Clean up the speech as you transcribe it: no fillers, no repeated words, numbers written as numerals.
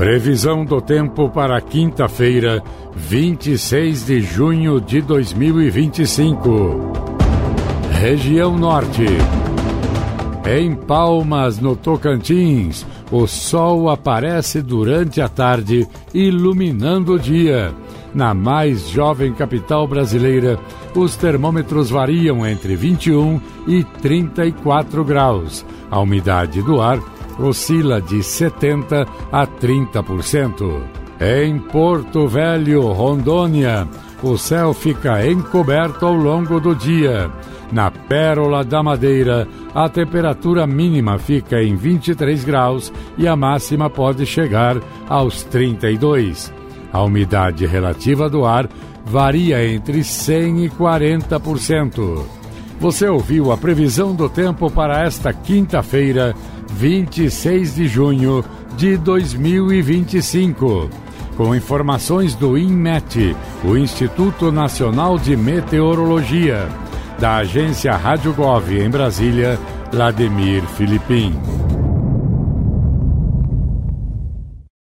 Previsão do tempo para quinta-feira, 26 de junho de 2025. Região Norte. Em Palmas, no Tocantins, o sol aparece durante a tarde, iluminando o dia. Na mais jovem capital brasileira, os termômetros variam entre 21 e 34 graus. A umidade do ar oscila de 70% a 30%. Em Porto Velho, Rondônia, o céu fica encoberto ao longo do dia. Na Pérola da Madeira, a temperatura mínima fica em 23 graus e a máxima pode chegar aos 32. A umidade relativa do ar varia entre 100% e 40%. Você ouviu a previsão do tempo para esta quinta-feira, 26 de junho de 2025. Com informações do INMET, o Instituto Nacional de Meteorologia. Da agência Rádio Gov em Brasília, Vladimir Filipim.